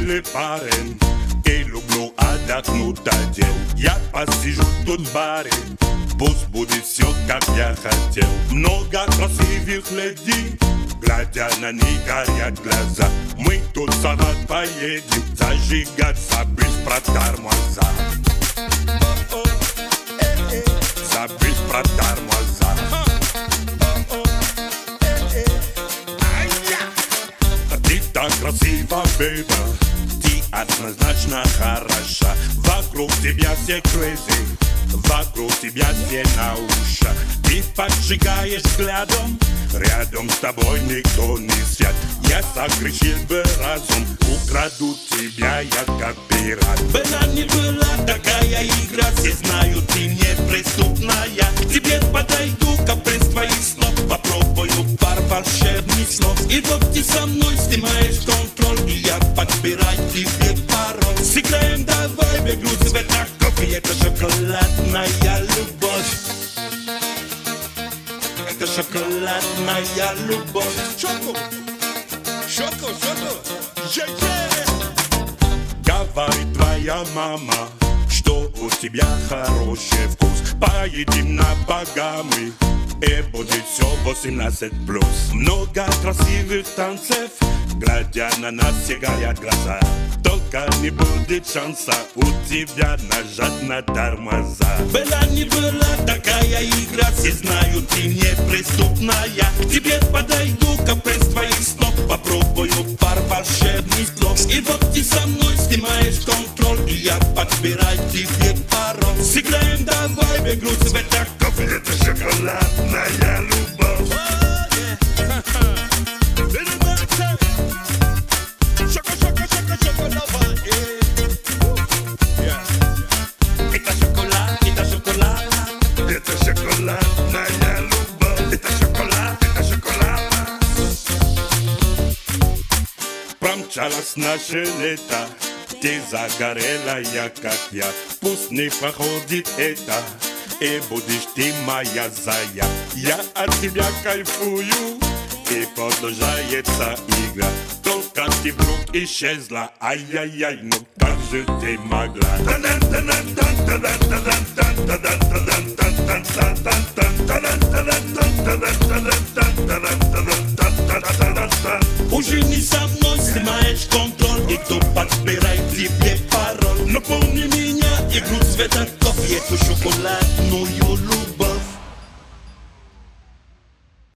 или парень, и люблю отдохнуть один. Я посижу тут в баре, пусть будет все, как я хотел. Много красивых людей, глядя на них горят глаза. Мы тут салат поедем, зажигать забыть про тормоза. Забыть про тормоза. Ты так красива, бейба, ты однозначно хороша. Вокруг тебя все crazy, вокруг тебя все на ушах. Ты поджигаешь взглядом, рядом с тобой никто не сядет. Я согрешил бы разум, украду тебя я как пират. Была не была такая игра, все знают, ты неприступная. Тебе подойду, каприз твоих снов, попробую пар волшебных слов. И вот ты со мной снимаешь контроль, и я подбираю тебе пароль. Сыграем давай, бегу цвета кофе, это шоколадная любовь. Это шоколадная любовь. Шоко, шоко, шоко, говорит твоя мама, что у тебя хороший вкус. Поедем на Багамы, и будет все 18+. Много красивых танцев, глядя на нас все горят глаза. Только не будет шанса у тебя нажать на тормоза. Была не была такая игра, все знают, ты неприступная. К тебе подойду, каприз твоих снов, попробую пар волшебных слов. И вот ты со мной снимаешь контроль, и я подбираю тебе пароль. Сыграем давай, бегу цвета кофе, это шоколадная любовь. Промчалось наше лето, ты загорелая, как я. Пусть не проходит это, и будешь ты моя зая. Я от тебя кайфую, и продолжается игра. Только ты вдруг исчезла, ай-яй-яй, ну как же ты могла? Уже не со мной снимаешь контроль, и кто подбирает тебе пароль. Но помни меня, игру цвета кофе, эту шоколадную любовь.